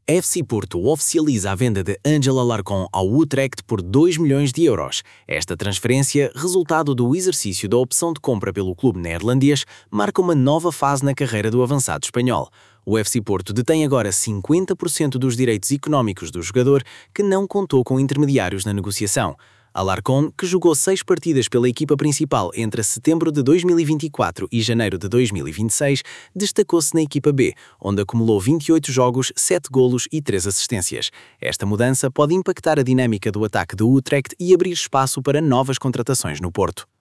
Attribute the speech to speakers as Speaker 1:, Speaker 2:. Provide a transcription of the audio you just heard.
Speaker 1: FC Porto oficializa a venda de Angel Alarcón ao Utrecht por 2 milhões de euros. Esta transferência, resultado do exercício da opção de compra pelo clube neerlandês, marca uma nova fase na carreira do avançado espanhol. O FC Porto detém agora 50% dos direitos económicos do jogador, que não contou com intermediários na negociação. Alarcón, que jogou 6 partidas pela equipa principal entre setembro de 2024 e janeiro de 2026, destacou-se na equipa B, onde acumulou 28 jogos, 7 golos e 3 assistências. Esta mudança pode impactar a dinâmica do ataque do Utrecht e abrir espaço para novas contratações no Porto.